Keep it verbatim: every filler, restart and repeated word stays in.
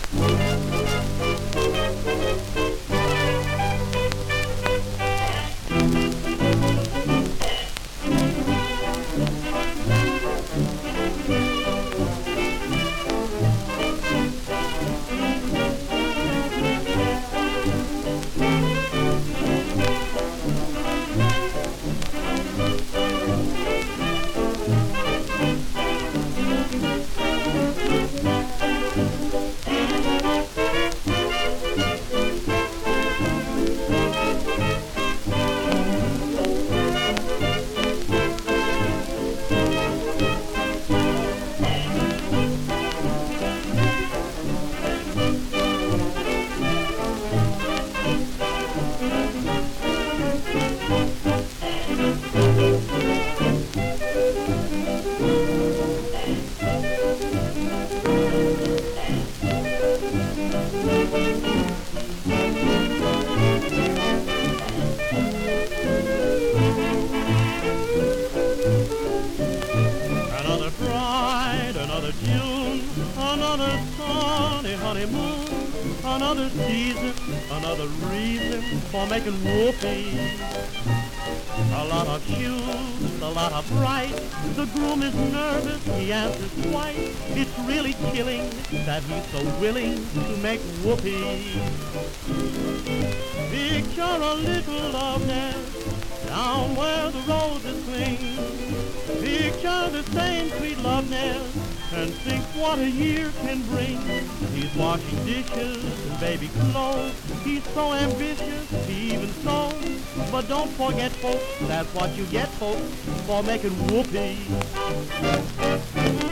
Another bride, another June, another sunny honeymoon, another season, another reason for making whoopee. A lot of shoes, a lot of bright. The groom is nervous, he answers twice. It's really killing that he's so willing to make whoopee. Picture a little love nest down where the roses cling. Picture the same sweet love nest and think what a year can bring. He's washing dishes and baby clothes. He's so ambitious, he even sews. But don't forget, folks, that's what you get, folks, for making whoopee.